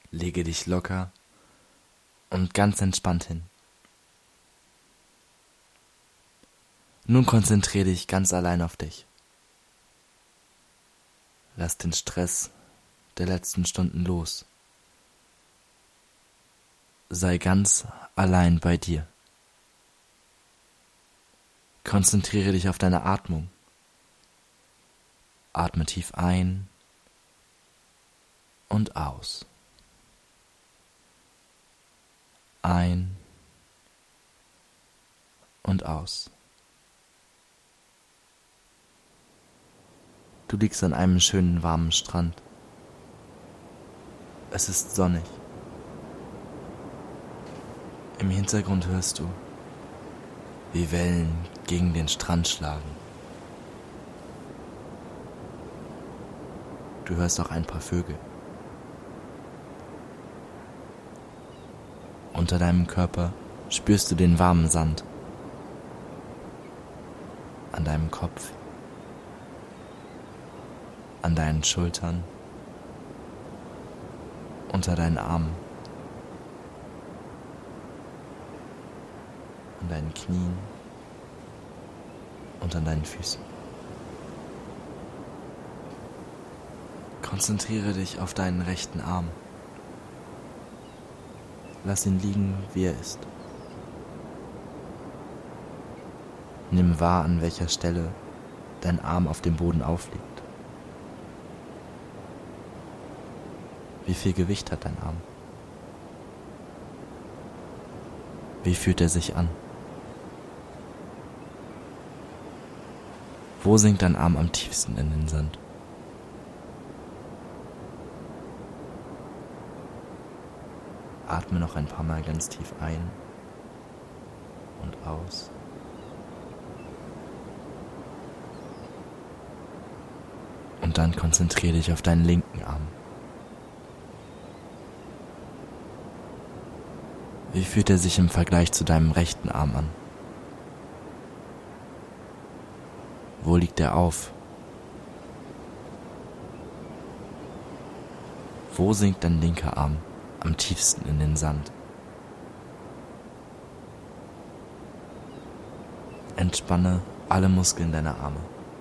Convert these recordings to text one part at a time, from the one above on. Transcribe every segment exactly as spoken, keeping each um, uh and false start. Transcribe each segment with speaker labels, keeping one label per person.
Speaker 1: Lege dich locker und ganz entspannt hin. Nun konzentriere dich ganz allein auf dich. Lass den Stress der letzten Stunden los. Sei ganz allein bei dir. Konzentriere dich auf deine Atmung. Atme tief ein und aus. Ein und aus. Du liegst an einem schönen warmen Strand. Es ist sonnig. Im Hintergrund hörst du, wie Wellen gegen den Strand schlagen. Du hörst auch ein paar Vögel. Unter deinem Körper spürst du den warmen Sand. An deinem Kopf, an deinen Schultern, unter deinen Armen, an deinen Knien und an deinen Füßen. Konzentriere dich auf deinen rechten Arm. Lass ihn liegen, wie er ist. Nimm wahr, an welcher Stelle dein Arm auf dem Boden aufliegt. Wie viel Gewicht hat dein Arm? Wie fühlt er sich an? Wo sinkt dein Arm am tiefsten in den Sand? Atme noch ein paar Mal ganz tief ein und aus. Und dann konzentriere dich auf deinen linken Arm. Wie fühlt er sich im Vergleich zu deinem rechten Arm an? Wo liegt er auf? Wo sinkt dein linker Arm am tiefsten in den Sand? Entspanne alle Muskeln deiner Arme.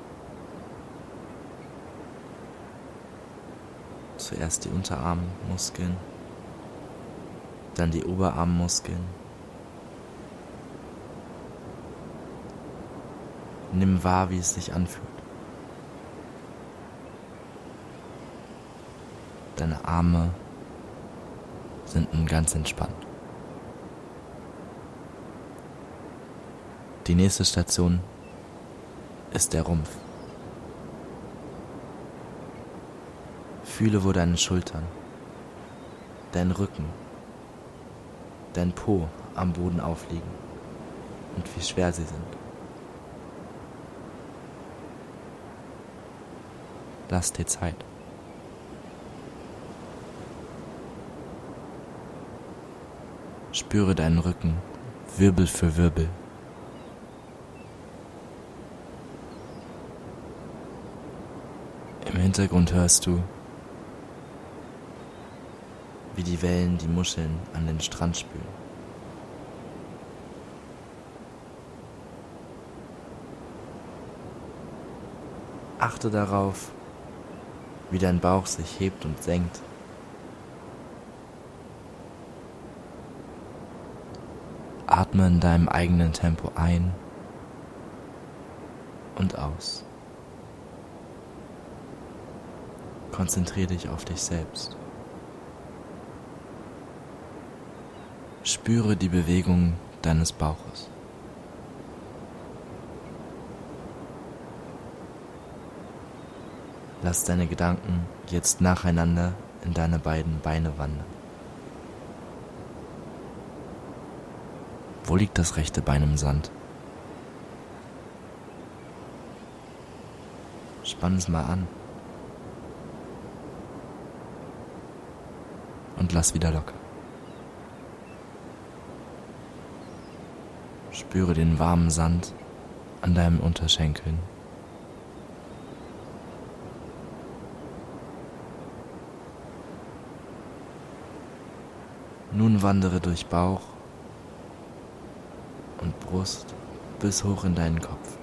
Speaker 1: Zuerst die Unterarmmuskeln, dann die Oberarmmuskeln. Nimm wahr, wie es sich anfühlt. Deine Arme sind nun ganz entspannt. Die nächste Station ist der Rumpf. Fühle, wo deine Schultern, dein Rücken, dein Po am Boden aufliegen und wie schwer sie sind. Lass dir Zeit. Spüre deinen Rücken Wirbel für Wirbel. Im Hintergrund hörst du, wie die Wellen die Muscheln an den Strand spülen. Achte darauf, wie dein Bauch sich hebt und senkt. Atme in deinem eigenen Tempo ein und aus. Konzentriere dich auf dich selbst. Spüre die Bewegung deines Bauches. Lass deine Gedanken jetzt nacheinander in deine beiden Beine wandern. Wo liegt das rechte Bein im Sand? Spann es mal an. Und lass wieder locker. Spüre den warmen Sand an deinen Unterschenkeln. Nun wandere durch Bauch und Brust bis hoch in deinen Kopf.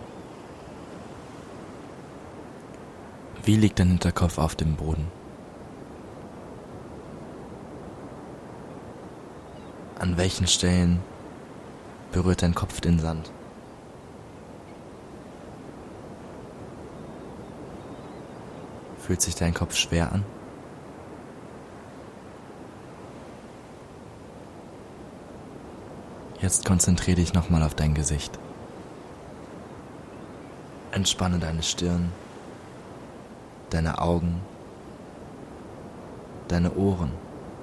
Speaker 1: Wie liegt dein Hinterkopf auf dem Boden? An welchen Stellen berührt dein Kopf den Sand? Fühlt sich dein Kopf schwer an? Jetzt konzentriere dich nochmal auf dein Gesicht. Entspanne deine Stirn, deine Augen, deine Ohren,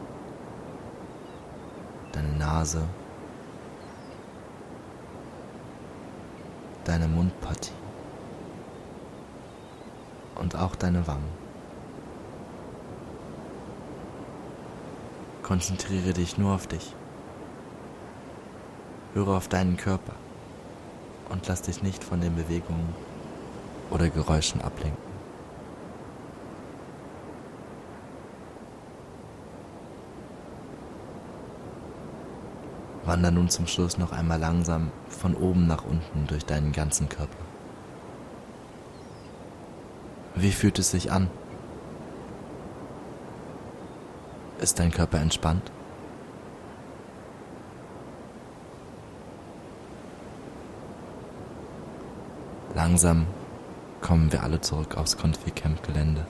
Speaker 1: deine Nase, deine Mundpartie und auch deine Wangen. Konzentriere dich nur auf dich. Höre auf deinen Körper und lass dich nicht von den Bewegungen oder Geräuschen ablenken. Wander nun zum Schluss noch einmal langsam von oben nach unten durch deinen ganzen Körper. Wie fühlt es sich an? Ist dein Körper entspannt? Langsam kommen wir alle zurück aufs Konfi-Camp-Gelände.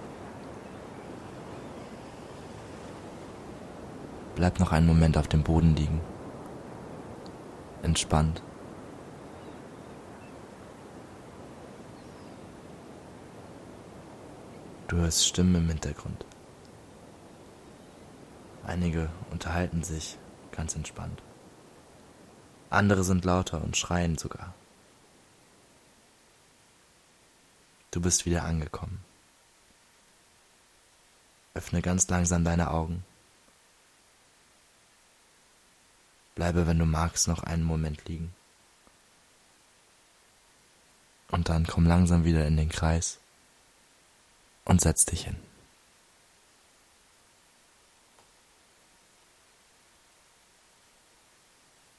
Speaker 1: Bleib noch einen Moment auf dem Boden liegen. Entspannt. Du hörst Stimmen im Hintergrund. Einige unterhalten sich ganz entspannt. Andere sind lauter und schreien sogar. Du bist wieder angekommen. Öffne ganz langsam deine Augen. Bleibe, wenn du magst, noch einen Moment liegen. Und dann komm langsam wieder in den Kreis und setz dich hin.